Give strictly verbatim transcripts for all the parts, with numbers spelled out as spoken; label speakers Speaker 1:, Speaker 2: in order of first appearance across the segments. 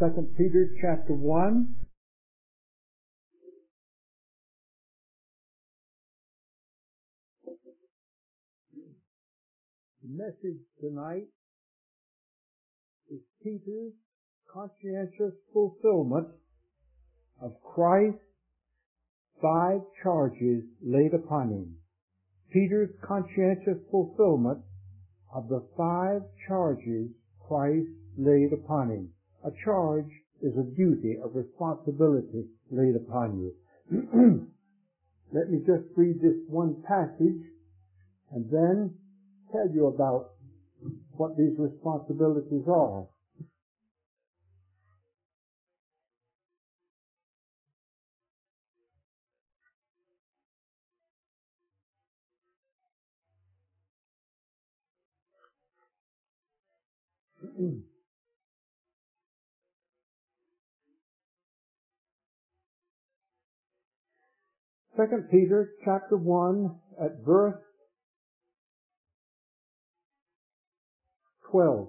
Speaker 1: Second Peter chapter one. The message tonight is Peter's conscientious fulfillment of Christ's five charges laid upon him. Peter's conscientious fulfillment of the five charges Christ laid upon him. A charge is a duty, a responsibility laid upon you. Let me just read this one passage and then tell you about what these responsibilities are. Second Peter chapter one at verse twelve.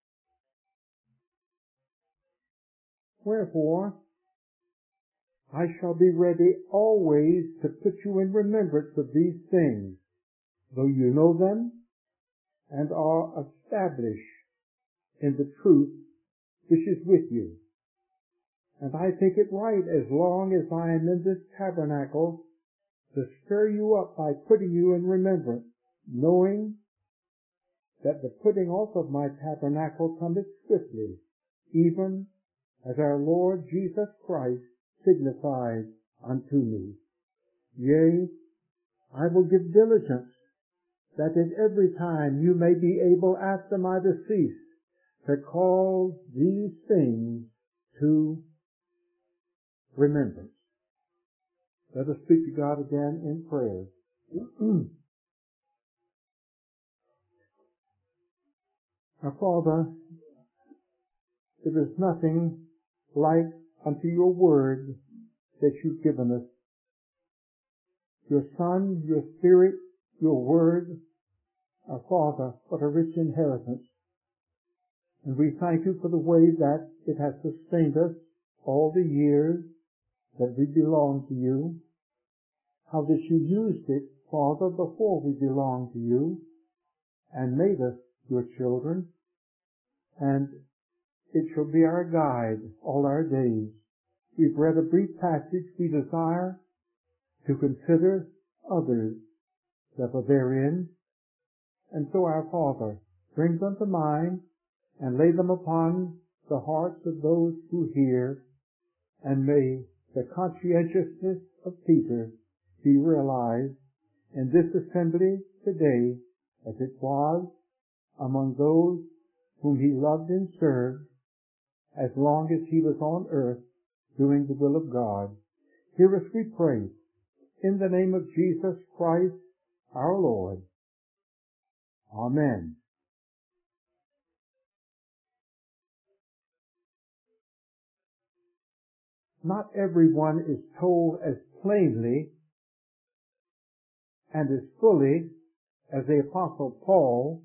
Speaker 1: Wherefore, I shall be ready always to put you in remembrance of these things, though you know them and are established in the truth which is with you. And I think it right, as long as I am in this tabernacle, to stir you up by putting you in remembrance, knowing that the putting off of my tabernacle cometh swiftly, even as our Lord Jesus Christ signified unto me. Yea, I will give diligence that at every time you may be able after my decease to call these things to remembrance. Let us speak to God again in prayer. Our Father, there is nothing like unto your word that you've given us. Your Son, your Spirit, your word. Our Father, what a rich inheritance. And we thank you for the way that it has sustained us all the years that we belong to you. How that you used it, Father, before we belonged to you and made us your children. And it shall be our guide all our days. We've read a brief passage. We desire to consider others that are therein. And so our Father, bring them to mind and lay them upon the hearts of those who hear, and may the conscientiousness of Peter be realized in this assembly today as it was among those whom he loved and served as long as he was on earth doing the will of God. Hear us, we pray, in the name of Jesus Christ our Lord. Amen. Not everyone is told as plainly and as fully as the Apostle Paul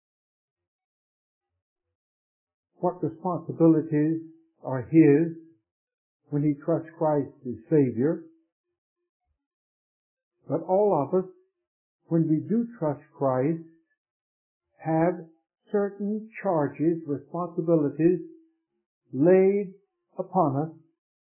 Speaker 1: what responsibilities are his when he trusts Christ as Savior. But all of us, when we do trust Christ, have certain charges, responsibilities laid upon us.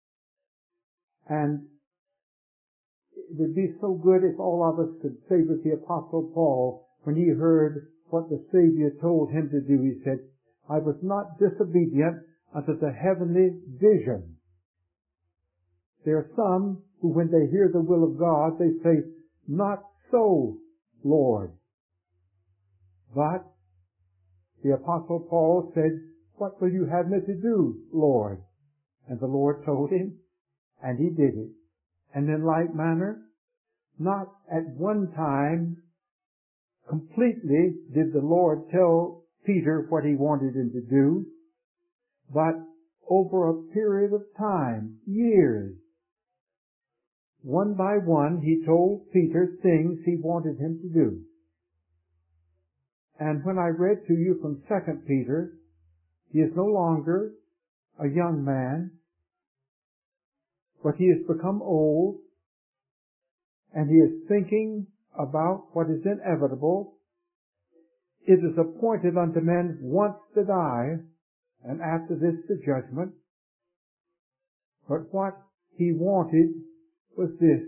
Speaker 1: And it would be so good if all of us could say with the Apostle Paul, when he heard what the Savior told him to do, he said, I was not disobedient unto the heavenly vision. There are some who, when they hear the will of God, they say, not so, Lord. But the Apostle Paul said, what will you have me to do, Lord? And the Lord told him, and he did it. And in like manner, not at one time completely did the Lord tell Peter what he wanted him to do, but over a period of time, years, one by one, he told Peter things he wanted him to do. And when I read to you from Second Peter, he is no longer a young man, but he has become old, and he is thinking about what is inevitable. It is appointed unto men once to die, and after this the judgment. But what he wanted was this,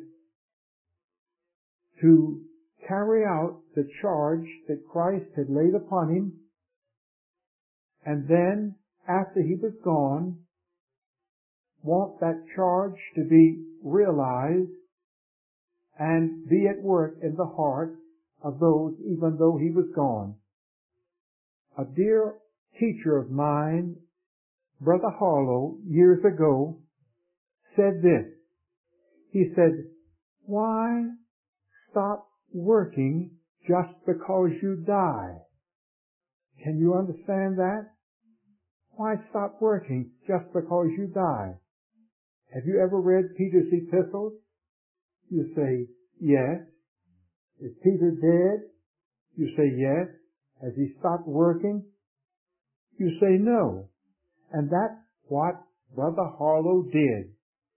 Speaker 1: to carry out the charge that Christ had laid upon him, and then, after he was gone, want that charge to be realized and be at work in the heart of those even though he was gone. A dear teacher of mine, Brother Harlow, years ago, said this. He said, "Why stop working just because you die?" Can you understand that? Why stop working just because you die? Have you ever read Peter's epistles? You say, yes. Is Peter dead? You say, yes. Has he stopped working? You say, no. And that's what Brother Harlow did.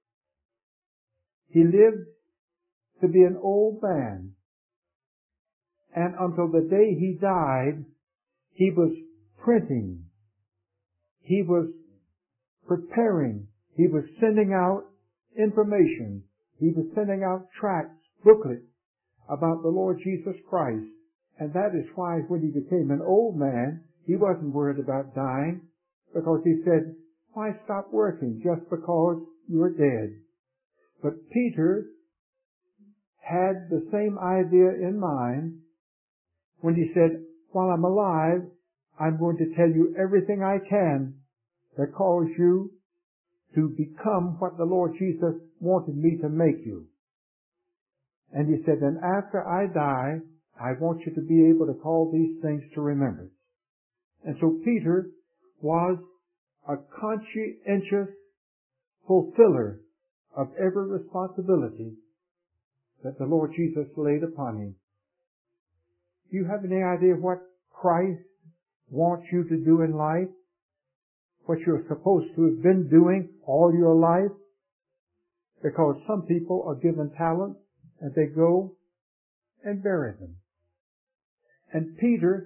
Speaker 1: He lived to be an old man. And until the day he died, he was printing. He was preparing. He was sending out information. He was sending out tracts, booklets about the Lord Jesus Christ. And that is why when he became an old man, he wasn't worried about dying, because he said, why stop working just because you're dead? But Peter had the same idea in mind when he said, while I'm alive, I'm going to tell you everything I can that calls you to become what the Lord Jesus wanted me to make you. And he said, and after I die, I want you to be able to call these things to remembrance. And so Peter was a conscientious fulfiller of every responsibility that the Lord Jesus laid upon him. Do you have any idea what Christ wants you to do in life? What you're supposed to have been doing all your life? Because some people are given talents and they go and bury them. And Peter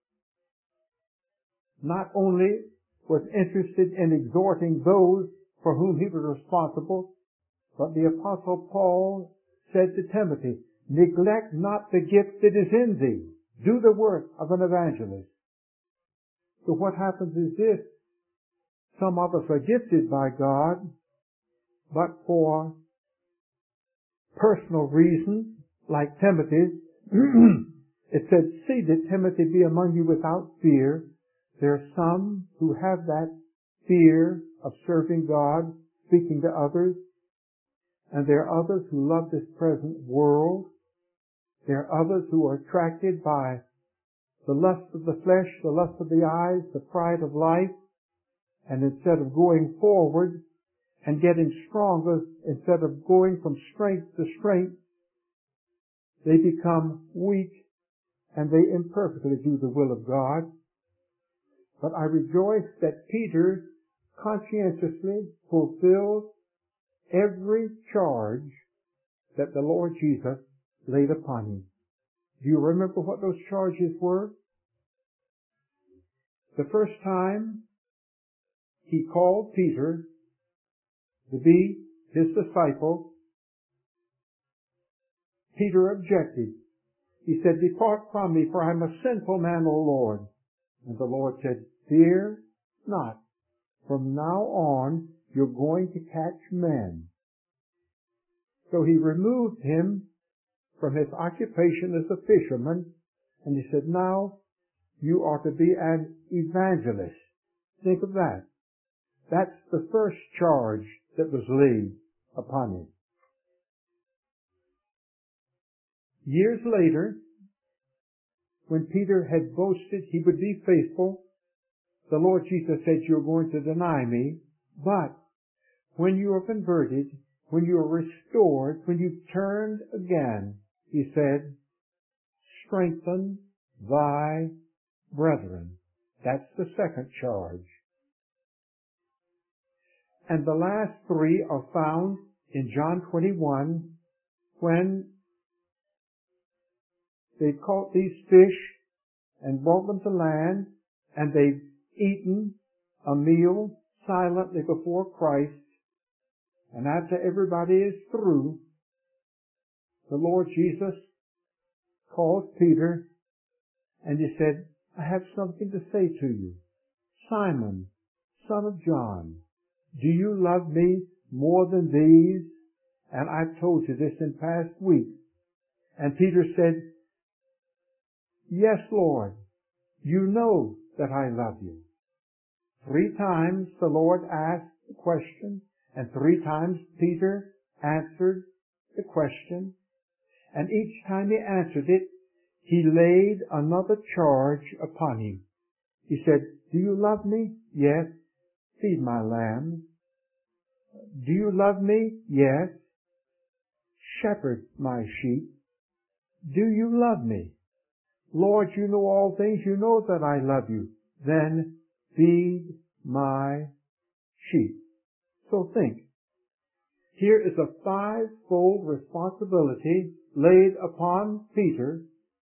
Speaker 1: not only was interested in exhorting those for whom he was responsible, but the Apostle Paul said to Timothy, neglect not the gift that is in thee. Do the work of an evangelist. So what happens is this. Some of us are gifted by God, but for personal reasons, like Timothy's, it said, see that Timothy be among you without fear. There are some who have that fear of serving God, speaking to others, and there are others who love this present world. There are others who are attracted by the lust of the flesh, the lust of the eyes, the pride of life, and instead of going forward and getting stronger, instead of going from strength to strength, they become weak and they imperfectly do the will of God. But I rejoice that Peter conscientiously fulfilled every charge that the Lord Jesus laid upon him. Do you remember what those charges were? The first time he called Peter to be his disciple, Peter objected. He said, depart from me, for I'm a sinful man, O Lord. And the Lord said, fear not. From now on, you're going to catch men. So he removed him from his occupation as a fisherman, and he said, now you are to be an evangelist. Think of that. That's the first charge that was laid upon him. Years later, when Peter had boasted he would be faithful, the Lord Jesus said, you're going to deny me, but when you are converted, when you are restored, when you've turned again, he said, strengthen thy brethren. That's the second charge. And the last three are found in John twenty-one, when they caught these fish and brought them to land, and they've eaten a meal silently before Christ. And after everybody is through, the Lord Jesus called Peter, and he said, I have something to say to you. Simon, son of John, do you love me more than these? And I've told you this in past weeks. And Peter said, yes, Lord, you know that I love you. Three times the Lord asked the question, and three times Peter answered the question. And each time he answered it, he laid another charge upon him. He said, do you love me? Yes. Feed my lambs. Do you love me? Yes. Shepherd my sheep. Do you love me? Lord, you know all things. You know that I love you. Then feed my sheep. So think. Here is a five-fold responsibility laid upon Peter,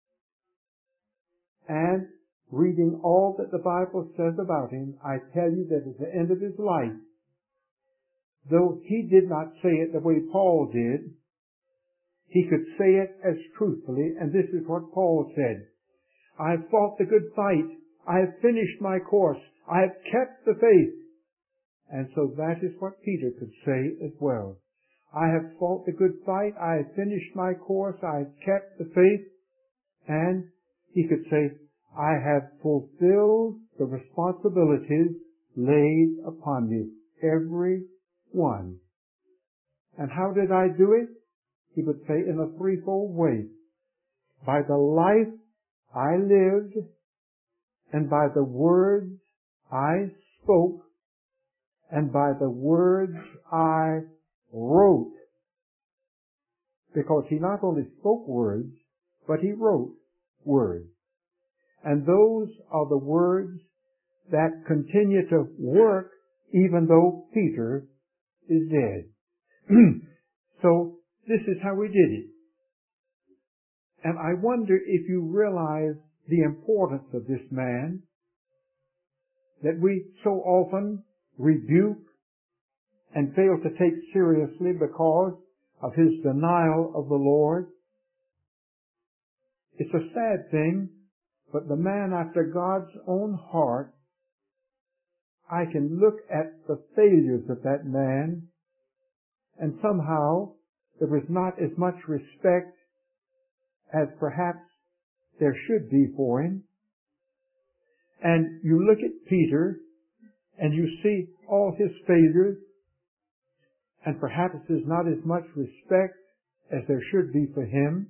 Speaker 1: and reading all that the Bible says about him, I tell you that at the end of his life, though he did not say it the way Paul did, he could say it as truthfully, and this is what Paul said. I have fought the good fight. I have finished my course. I have kept the faith. And so that is what Peter could say as well. I have fought the good fight. I have finished my course. I have kept the faith. And he could say, I have fulfilled the responsibilities laid upon me. Every one. And how did I do it? He would say in a threefold way. By the life I lived, and by the words I spoke, and by the words I wrote. Because he not only spoke words, but he wrote words. And those are the words that continue to work even though Peter is dead. So this is how we did it. And I wonder if you realize the importance of this man, that we so often rebuke and fail to take seriously because of his denial of the Lord. It's a sad thing, but the man after God's own heart, I can look at the failures of that man, and somehow there was not as much respect as perhaps there should be for him. And you look at Peter, and you see all his failures, and perhaps there's not as much respect as there should be for him.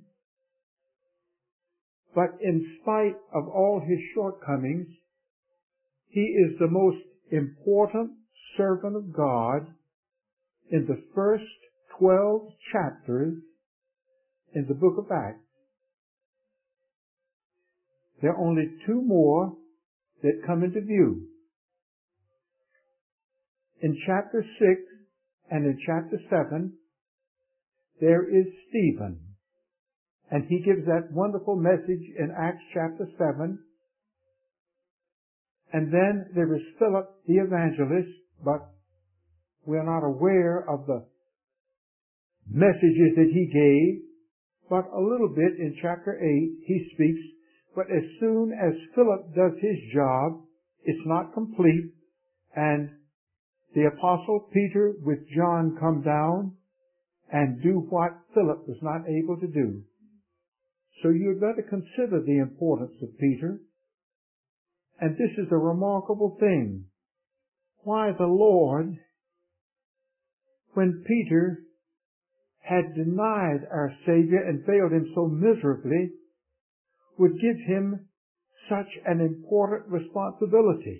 Speaker 1: But in spite of all his shortcomings, he is the most important servant of God in the first twelve chapters in the book of Acts. There are only two more that come into view. In chapter six and in chapter seven, there is Stephen. And he gives that wonderful message in Acts chapter seven. And then there is Philip the evangelist, but we are not aware of the messages that he gave. But a little bit in chapter eight, he speaks. But as soon as Philip does his job, it's not complete. And the apostle Peter with John come down and do what Philip was not able to do. So you'd better consider the importance of Peter. And this is a remarkable thing. Why the Lord, when Peter had denied our Savior and failed him so miserably, would give him such an important responsibility.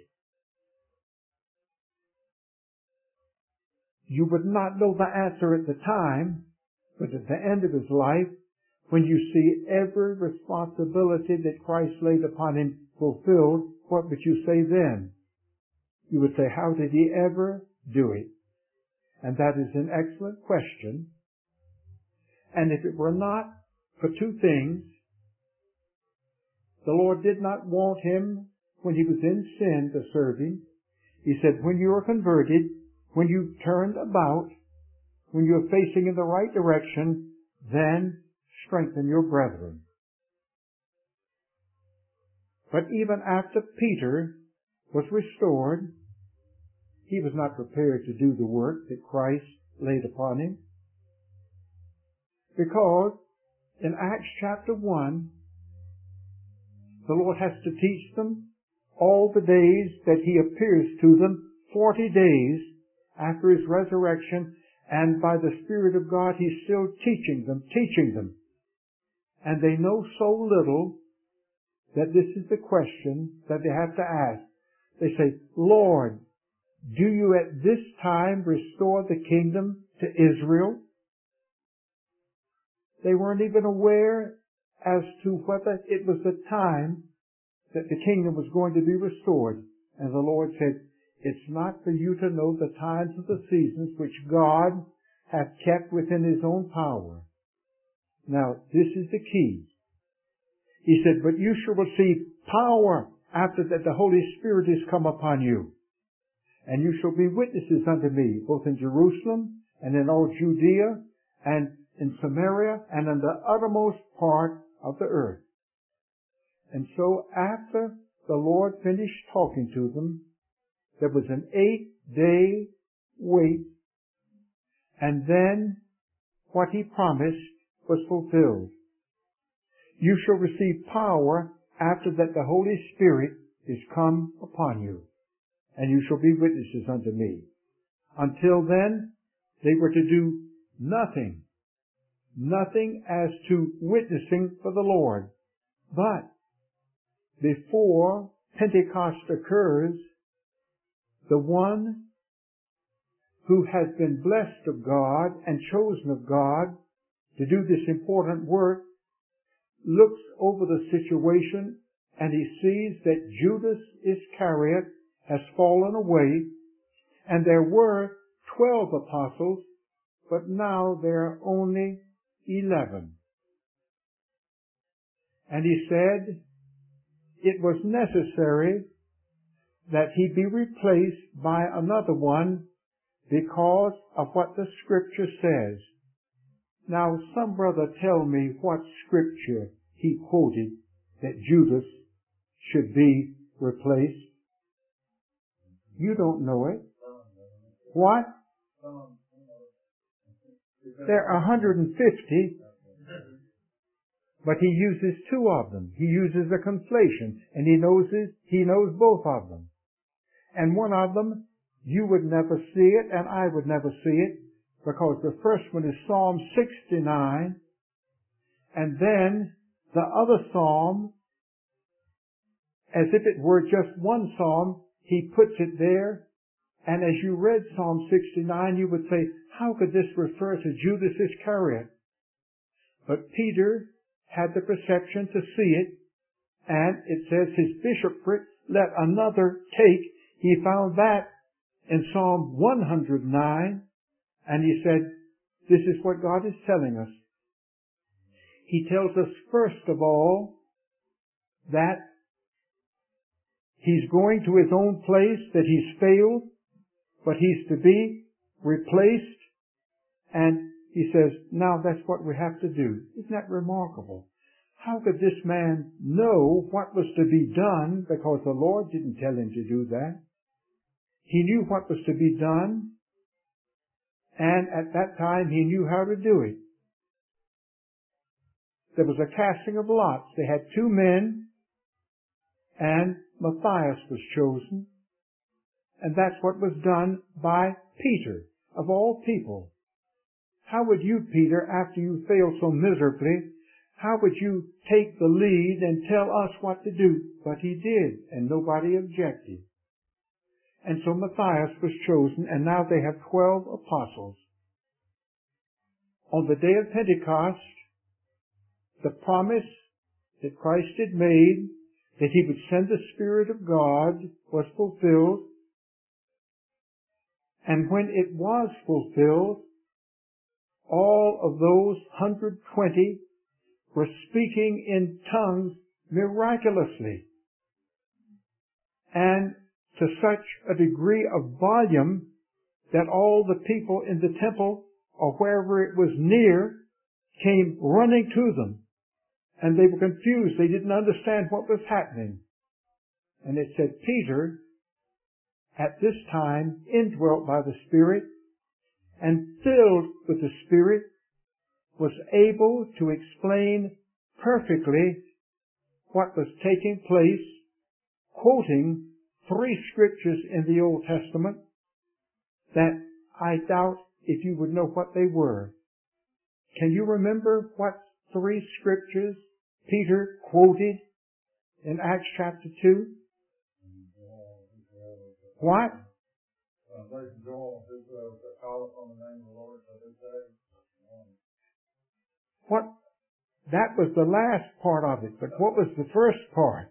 Speaker 1: You would not know the answer at the time, but at the end of his life, when you see every responsibility that Christ laid upon him fulfilled, what would you say then? You would say, how did he ever do it? And that is an excellent question. And if it were not for two things, the Lord did not want him when he was in sin to serve him. He said, when you are converted, when you turned about, when you are facing in the right direction, then strengthen your brethren. But even after Peter was restored, he was not prepared to do the work that Christ laid upon him. Because in Acts chapter one, the Lord has to teach them all the days that he appears to them, forty days after his resurrection, and by the Spirit of God he's still teaching them, teaching them. And they know so little that this is the question that they have to ask. They say, Lord, do you at this time restore the kingdom to Israel? They weren't even aware as to whether it was the time that the kingdom was going to be restored. And the Lord said, it's not for you to know the times of the seasons which God hath kept within his own power. Now, this is the key. He said, but you shall receive power after that the Holy Spirit is come upon you. And you shall be witnesses unto me, both in Jerusalem and in all Judea and in Samaria and in the uttermost part of the earth. And so after the Lord finished talking to them, there was an eight-day wait, and then what he promised was fulfilled. You shall receive power after that the Holy Spirit is come upon you, and you shall be witnesses unto me. Until then, they were to do nothing, nothing as to witnessing for the Lord. But before Pentecost occurs, the one who has been blessed of God and chosen of God to do this important work looks over the situation and he sees that Judas Iscariot has fallen away, and there were twelve apostles, but now there are only eleven. And he said it was necessary that he be replaced by another one because of what the Scripture says. Now, some brother tell me what Scripture he quoted that Judas should be replaced. You don't know it. What? There are one hundred fifty, but he uses two of them. He uses a conflation, and he knows it, he knows both of them. And one of them, you would never see it, and I would never see it, because the first one is Psalm sixty-nine, and then the other psalm, as if it were just one psalm, he puts it there, and as you read Psalm sixty-nine, you would say, how could this refer to Judas Iscariot? But Peter had the perception to see it, and it says his bishopric let another take. He found that in Psalm one hundred nine, and he said, this is what God is telling us. He tells us first of all that he's going to his own place, that he's failed, but he's to be replaced, and he says, now that's what we have to do. Isn't that remarkable? How could this man know what was to be done, because the Lord didn't tell him to do that? He knew what was to be done, and at that time he knew how to do it. There was a casting of lots. They had two men, and Matthias was chosen, and that's what was done by Peter, of all people. How would you, Peter, after you failed so miserably, how would you take the lead and tell us what to do? But he did, and nobody objected. And so Matthias was chosen, and now they have twelve apostles. On the day of Pentecost, the promise that Christ had made that he would send the Spirit of God was fulfilled. And when it was fulfilled, all of those one hundred twenty were speaking in tongues miraculously, and to such a degree of volume that all the people in the temple or wherever it was near came running to them. And they were confused. They didn't understand what was happening. And it said Peter, at this time, indwelt by the Spirit and filled with the Spirit, was able to explain perfectly what was taking place, quoting three scriptures in the Old Testament that I doubt if you would know what they were. Can you remember what three scriptures Peter quoted in Acts chapter two? What? What? That was the last part of it, but what was the first part?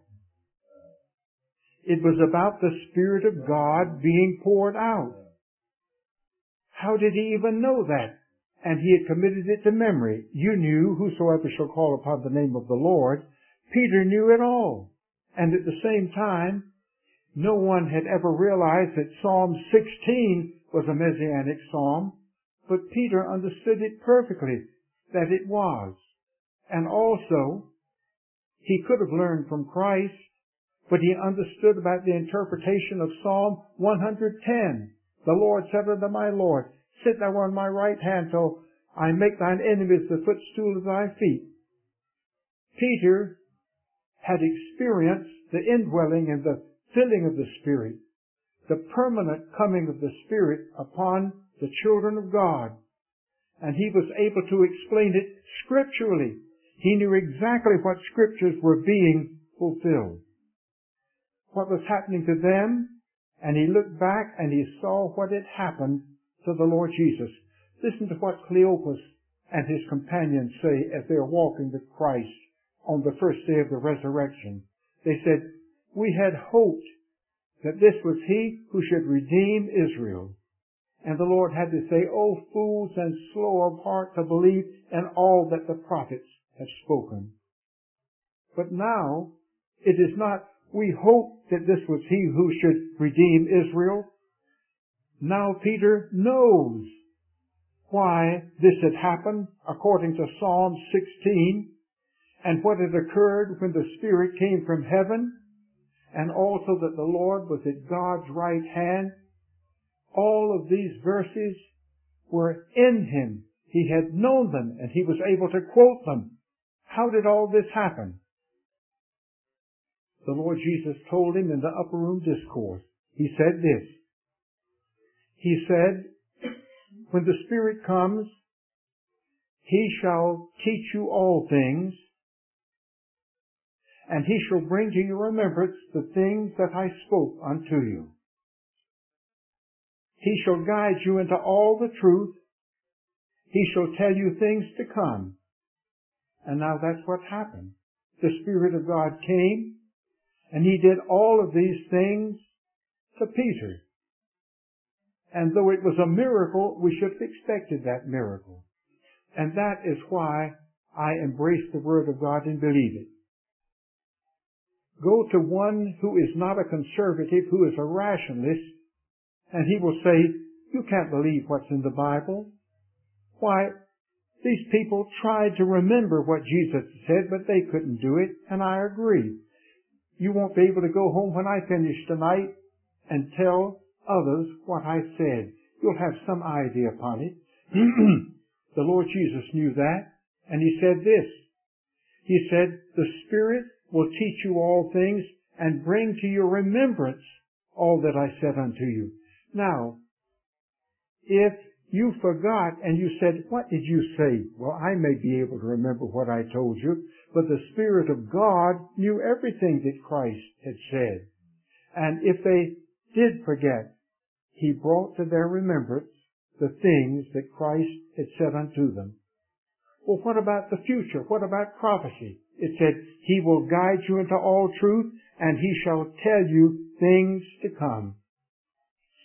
Speaker 1: It was about the Spirit of God being poured out. How did he even know that? And he had committed it to memory. You knew, whosoever shall call upon the name of the Lord. Peter knew it all. And at the same time, no one had ever realized that Psalm sixteen was a messianic psalm, but Peter understood it perfectly, that it was. And also, he could have learned from Christ, but he understood about the interpretation of Psalm one hundred ten. The Lord said unto my Lord, sit thou on my right hand till I make thine enemies the footstool of thy feet. Peter had experienced the indwelling and the filling of the Spirit, the permanent coming of the Spirit upon the children of God. And he was able to explain it scripturally. He knew exactly what scriptures were being fulfilled, what was happening to them, and he looked back and he saw what had happened to the Lord Jesus. Listen to what Cleopas and his companions say as they are walking with Christ on the first day of the resurrection. They said, we had hoped that this was he who should redeem Israel. And the Lord had to say, O fools and slow of heart to believe in all that the prophets have spoken. But now, it is not, we hope that this was he who should redeem Israel. Now Peter knows why this had happened according to Psalm sixteen, and what had occurred when the Spirit came from heaven, and also that the Lord was at God's right hand. All of these verses were in him. He had known them, and he was able to quote them. How did all this happen? The Lord Jesus told him in the upper room discourse. He said this. He said, when the Spirit comes, he shall teach you all things, and he shall bring to your remembrance the things that I spoke unto you. He shall guide you into all the truth. He shall tell you things to come. And now that's what happened. The Spirit of God came, and he did all of these things to Peter. And though it was a miracle, we should have expected that miracle. And that is why I embrace the Word of God and believe it. Go to one who is not a conservative, who is a rationalist, and he will say, you can't believe what's in the Bible. Why, these people tried to remember what Jesus said, but they couldn't do it, and I agree. You won't be able to go home when I finish tonight and tell others what I said. You'll have some idea upon it. The Lord Jesus knew that, and he said this. He said, the Spirit will teach you all things and bring to your remembrance all that I said unto you. Now, if you forgot and you said, what did you say? Well, I may be able to remember what I told you, but the Spirit of God knew everything that Christ had said. And if they did forget, he brought to their remembrance the things that Christ had said unto them. Well, what about the future? What about prophecy? It said, he will guide you into all truth, and he shall tell you things to come.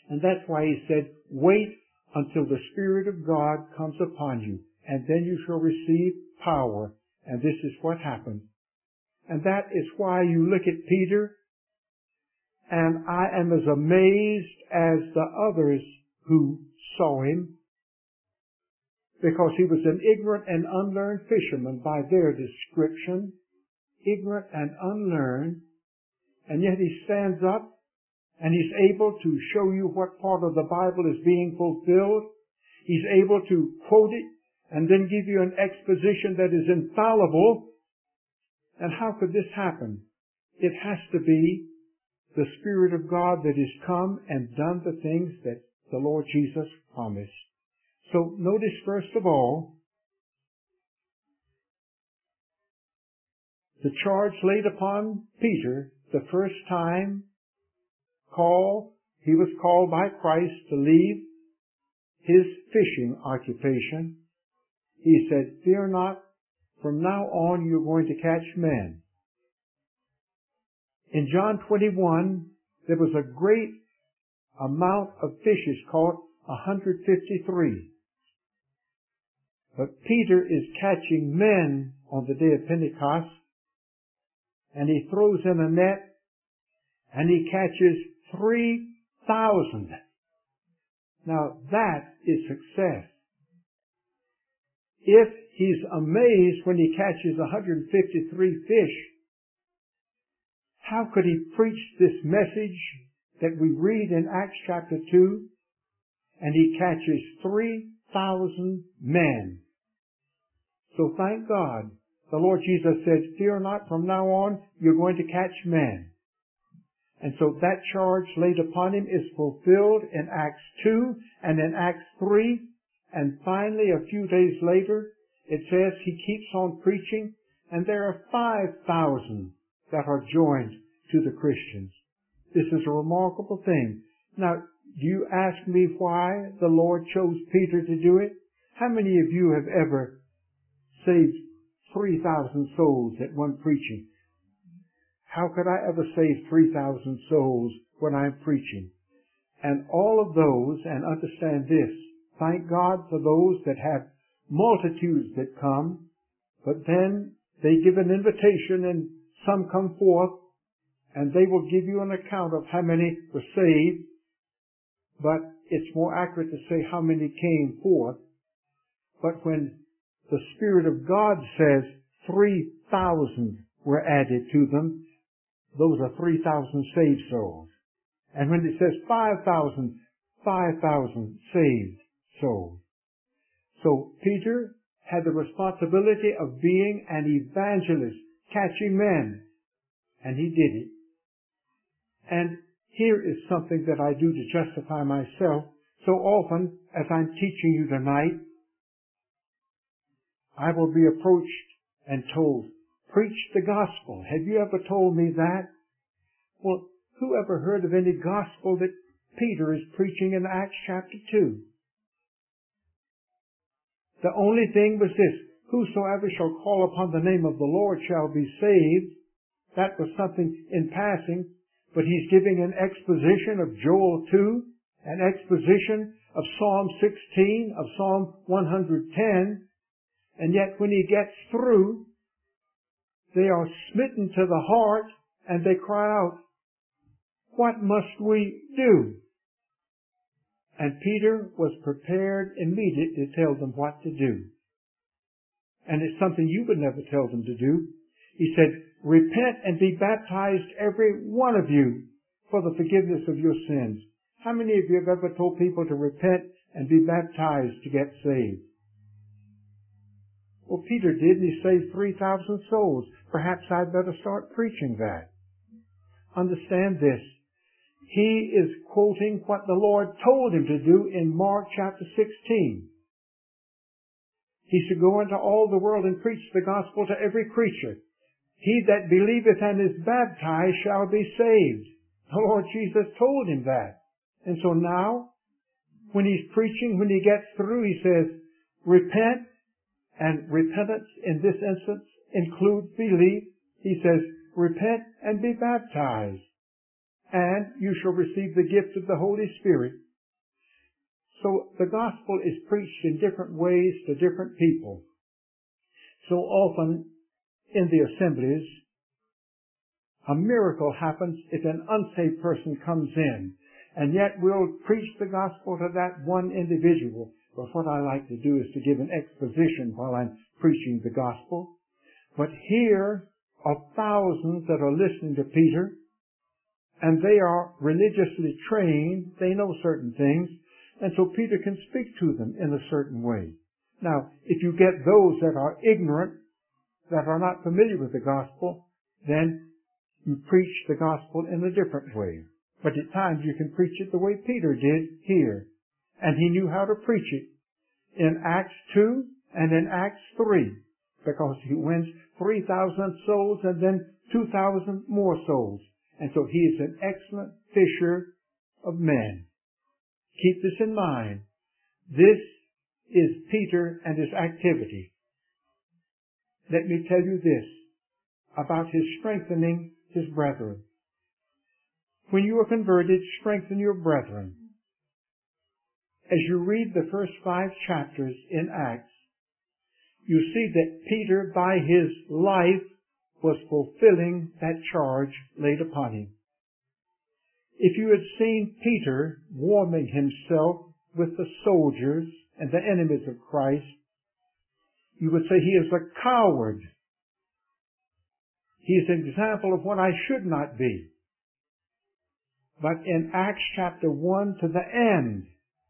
Speaker 1: And that's why he said, wait until the Spirit of God comes upon you, and then you shall receive power. And this is what happened. And that is why you look at Peter, and I am as amazed as the others who saw him, because he was an ignorant and unlearned fisherman by their description, ignorant and unlearned, and yet he stands up and he's able to show you what part of the Bible is being fulfilled. He's able to quote it and then give you an exposition that is infallible. And how could this happen? It has to be the Spirit of God that has come and done the things that the Lord Jesus promised. So notice first of all, the charge laid upon Peter the first time call, he was called by Christ to leave his fishing occupation. He said, fear not, from now on you're going to catch men. In John twenty-one, there was a great amount of fishes caught, one hundred fifty-three. But Peter is catching men on the day of Pentecost, and he throws in a net, and he catches three thousand. Now that is success. If he's amazed when he catches one hundred fifty-three fish, how could he preach this message that we read in Acts chapter two, and he catches three thousand men? So thank God, the Lord Jesus said, fear not, from now on you're going to catch men. And so that charge laid upon him is fulfilled in Acts two and in Acts three. And finally, a few days later, it says he keeps on preaching, and there are five thousand that are joined to the Christians. This is a remarkable thing. Now, do you ask me why the Lord chose Peter to do it? How many of you have ever saved three thousand souls at one preaching? How could I ever save three thousand souls when I'm preaching? And all of those, and understand this, thank God for those that have multitudes that come, but then they give an invitation and some come forth, and they will give you an account of how many were saved, but it's more accurate to say how many came forth. But when the Spirit of God says three thousand were added to them, those are three thousand saved souls. And when it says five thousand, five thousand saved souls. So Peter had the responsibility of being an evangelist, catching men, and he did it. And here is something that I do to justify myself. So often, as I'm teaching you tonight, I will be approached and told, preach the gospel. Have you ever told me that? Well, who ever heard of any gospel that Peter is preaching in Acts chapter two? The only thing was this, whosoever shall call upon the name of the Lord shall be saved. That was something in passing, but he's giving an exposition of Joel two, an exposition of Psalm sixteen, of Psalm one hundred ten, and yet when he gets through, they are smitten to the heart and they cry out, what must we do? And Peter was prepared immediately to tell them what to do. And it's something you would never tell them to do. He said, repent and be baptized, every one of you, for the forgiveness of your sins. How many of you have ever told people to repent and be baptized to get saved? Well, Peter did, and he saved three thousand souls. Perhaps I'd better start preaching that. Understand this. He is quoting what the Lord told him to do in Mark chapter sixteen. He should go into all the world and preach the gospel to every creature. He that believeth and is baptized shall be saved. The Lord Jesus told him that. And so now, when he's preaching, when he gets through, he says, repent, and repentance in this instance includes belief. He says, repent and be baptized. and you shall receive the gift of the Holy Spirit. So the gospel is preached in different ways to different people. So often in the assemblies, a miracle happens if an unsaved person comes in, and yet we'll preach the gospel to that one individual. But what I like to do is to give an exposition while I'm preaching the gospel. But here are thousands that are listening to Peter, and they are religiously trained. They know certain things, and so Peter can speak to them in a certain way. Now, if you get those that are ignorant, that are not familiar with the gospel, then you preach the gospel in a different way. But at times you can preach it the way Peter did here. And he knew how to preach it in Acts two and in Acts three, because he wins three thousand souls and then two thousand more souls. And so he is an excellent fisher of men. Keep this in mind. This is Peter and his activity. Let me tell you this about his strengthening his brethren. When you are converted, strengthen your brethren. As you read the first five chapters in Acts, you see that Peter, by his life, was fulfilling that charge laid upon him. If you had seen Peter warming himself with the soldiers and the enemies of Christ, you would say he is a coward. He is an example of what I should not be. But in Acts chapter one to the end,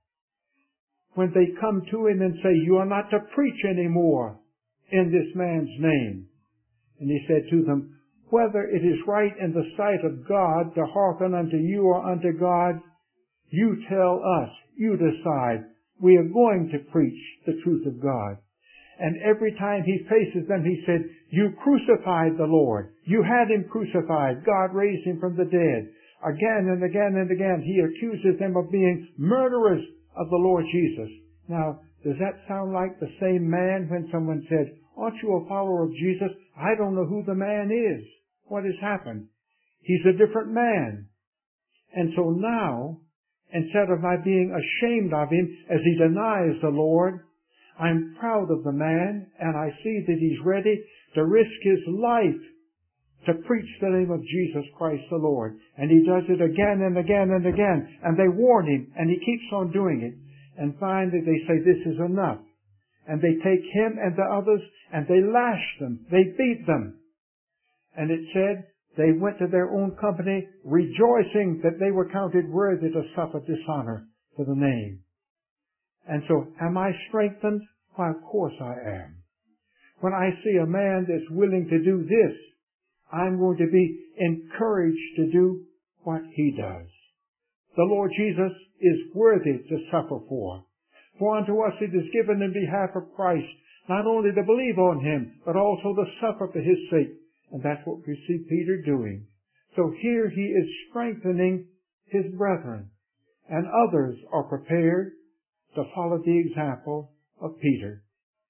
Speaker 1: when they come to him and say, you are not to preach anymore in this man's name. And he said to them, whether it is right in the sight of God to hearken unto you or unto God, you tell us, you decide. We are going to preach the truth of God. And every time he faces them, he said, you crucified the Lord. You had him crucified. God raised him from the dead. Again and again and again, he accuses them of being murderers of the Lord Jesus. Now, does that sound like the same man when someone said, aren't you a follower of Jesus? I don't know who the man is. What has happened? He's a different man. And so now, instead of my being ashamed of him as he denies the Lord, I'm proud of the man, and I see that he's ready to risk his life to preach the name of Jesus Christ the Lord. And he does it again and again and again. And they warn him, and he keeps on doing it. And finally they say, this is enough. And they take him and the others, and they lash them. They beat them. And it said, they went to their own company, rejoicing that they were counted worthy to suffer dishonor for the name. And so, am I strengthened? Why, of course I am. When I see a man that's willing to do this, I'm going to be encouraged to do what he does. The Lord Jesus is worthy to suffer for. For unto us it is given in behalf of Christ, not only to believe on him, but also to suffer for his sake. And that's what we see Peter doing. So here he is strengthening his brethren, and others are prepared to follow the example of Peter.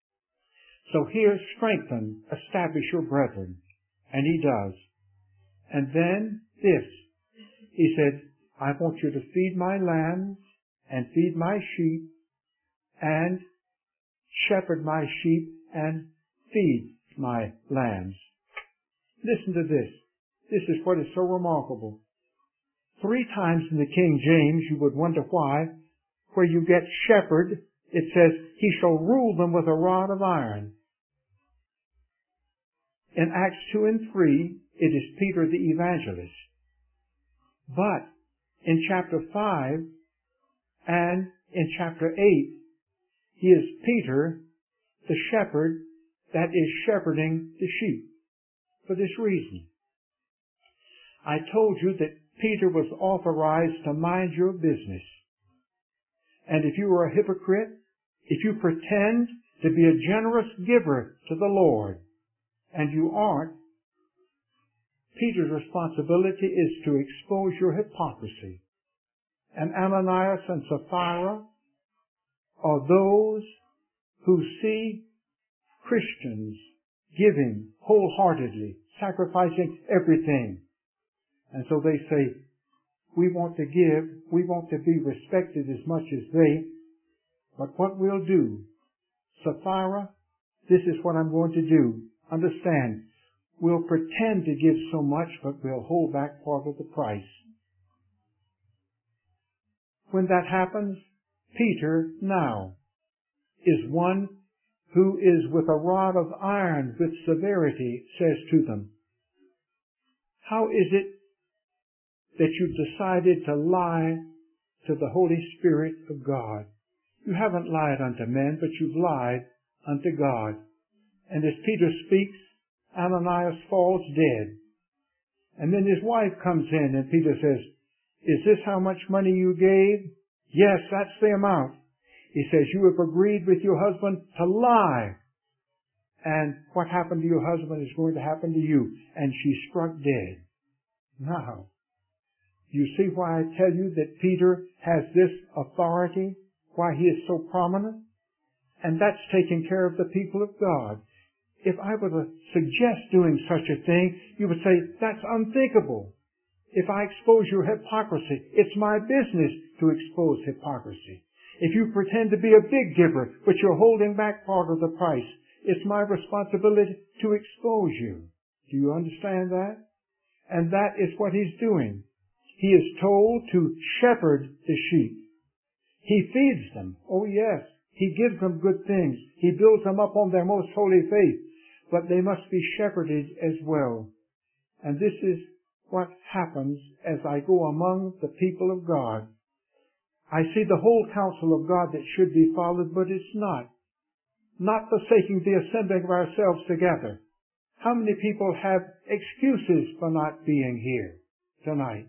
Speaker 1: So here, strengthen, establish your brethren. And he does. And then this. He said, I want you to feed my lambs and feed my sheep and shepherd my sheep and feed my lambs. Listen to this. This is what is so remarkable. Three times in the King James, you would wonder why, where you get shepherd, it says, he shall rule them with a rod of iron. In Acts two and three, it is Peter the evangelist. But in chapter five and in chapter eight, he is Peter, the shepherd, that is shepherding the sheep. For this reason, I told you that Peter was authorized to mind your business. And if you are a hypocrite, if you pretend to be a generous giver to the Lord, and you aren't, Peter's responsibility is to expose your hypocrisy. And Ananias and Sapphira are those who see Christians giving wholeheartedly, sacrificing everything. And so they say, We want to give. We want to be respected as much as they. But what we'll do, Sapphira, this is what I'm going to do. Understand, we'll pretend to give so much, but we'll hold back part of the price. When that happens, Peter now is one who is with a rod of iron with severity says to them, how is it that you've decided to lie to the Holy Spirit of God? You haven't lied unto men, but you've lied unto God. And as Peter speaks, Ananias falls dead. And then his wife comes in and Peter says, is this how much money you gave? Yes, that's the amount. He says, you have agreed with your husband to lie. And what happened to your husband is going to happen to you. And she struck dead. Now, you see why I tell you that Peter has this authority? Why he is so prominent? And that's taking care of the people of God. If I were to suggest doing such a thing, you would say, that's unthinkable. If I expose your hypocrisy, it's my business to expose hypocrisy. If you pretend to be a big giver, but you're holding back part of the price, it's my responsibility to expose you. Do you understand that? And that is what he's doing. He is told to shepherd the sheep. He feeds them. Oh yes. He gives them good things. He builds them up on their most holy faith. But they must be shepherded as well. And this is what happens as I go among the people of God. I see the whole counsel of God that should be followed, but it's not. Not forsaking the assembling of ourselves together. How many people have excuses for not being here tonight?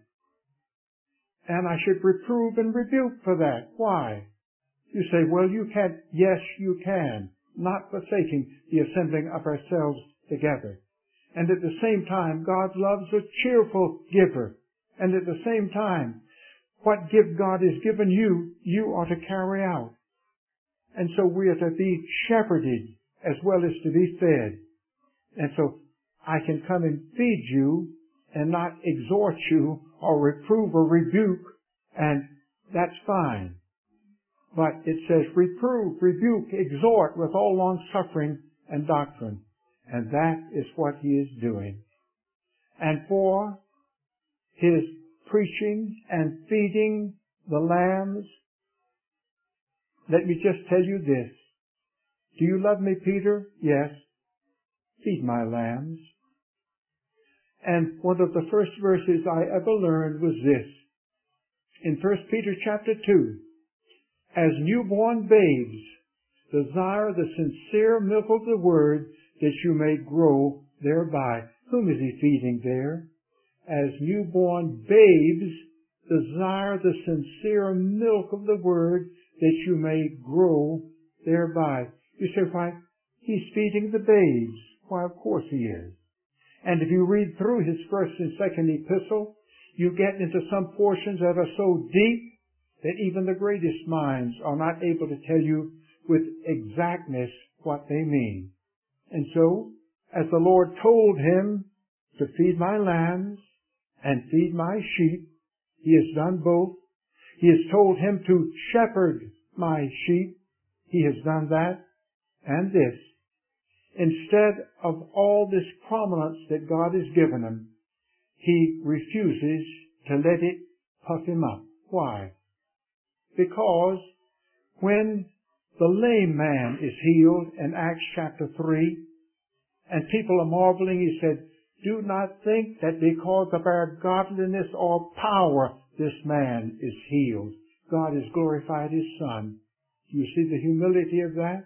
Speaker 1: And I should reprove and rebuke for that. Why? You say, well, you can't. Yes, you can. Not forsaking the assembling of ourselves together. And at the same time, God loves a cheerful giver. And at the same time, what gift God has given you, you ought to carry out. And so we are to be shepherded as well as to be fed. And so I can come and feed you and not exhort you or reprove or rebuke, and that's fine. But it says reprove, rebuke, exhort with all long-suffering and doctrine. And that is what he is doing. And for his preaching and feeding the lambs, let me just tell you this. Do you love me, Peter? Yes. Feed my lambs. And one of the first verses I ever learned was this. In First Peter chapter two, as newborn babes, desire the sincere milk of the word that you may grow thereby. Whom is he feeding there? As newborn babes, desire the sincere milk of the word that you may grow thereby. You say, why? He's feeding the babes. Why, of course he is. And if you read through his first and second epistle, you get into some portions that are so deep that even the greatest minds are not able to tell you with exactness what they mean. And so, as the Lord told him to feed my lambs and feed my sheep, he has done both. He has told him to shepherd my sheep. He has done that and this. Instead of all this prominence that God has given him, he refuses to let it puff him up. Why? Because when the lame man is healed in Acts chapter three, and people are marveling, he said, do not think that because of our godliness or power this man is healed. God has glorified his Son. Do you see the humility of that?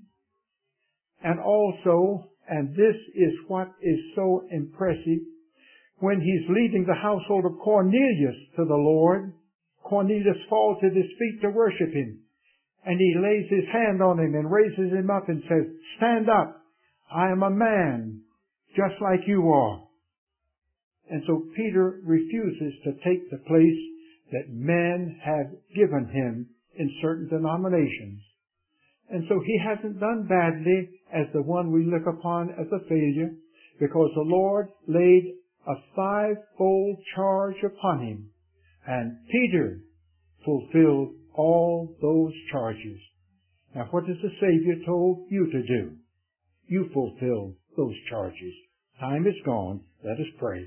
Speaker 1: And also, and this is what is so impressive, when he's leading the household of Cornelius to the Lord, Cornelius falls at his feet to worship him. And he lays his hand on him and raises him up and says, stand up. I am a man, just like you are. And so Peter refuses to take the place that men have given him in certain denominations. And so he hasn't done badly as the one we look upon as a failure, because the Lord laid a fivefold charge upon him. And Peter fulfilled all those charges. Now what has the Savior told you to do? You fulfill those charges. Time is gone. Let us pray.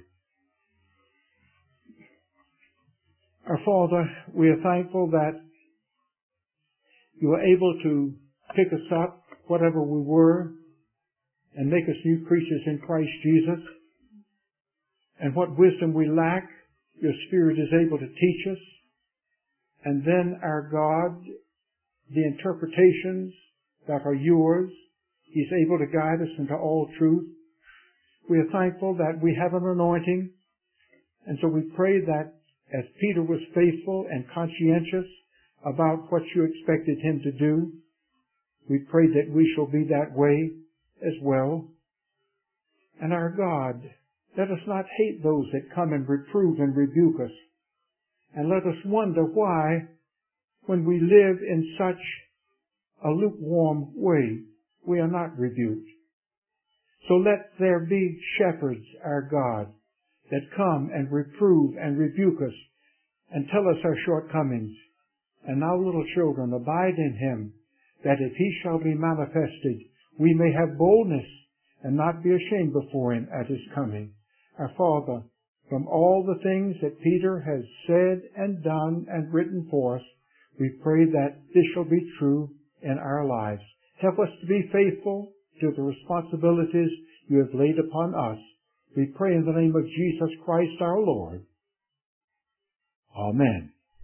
Speaker 1: Our Father, we are thankful that you were able to pick us up, whatever we were, and make us new creatures in Christ Jesus. And what wisdom we lack, your Spirit is able to teach us. And then, our God, the interpretations that are yours, He's able to guide us into all truth. We are thankful that we have an anointing. And so we pray that as Peter was faithful and conscientious about what you expected him to do, we pray that we shall be that way as well. And our God, let us not hate those that come and reprove and rebuke us. And let us wonder why, when we live in such a lukewarm way, we are not rebuked. So let there be shepherds, our God, that come and reprove and rebuke us and tell us our shortcomings. And now, little children, abide in Him, that if He shall be manifested, we may have boldness and not be ashamed before Him at His coming. Our Father, from all the things that Peter has said and done and written for us, we pray that this shall be true in our lives. Help us to be faithful to the responsibilities you have laid upon us. We pray in the name of Jesus Christ our Lord. Amen.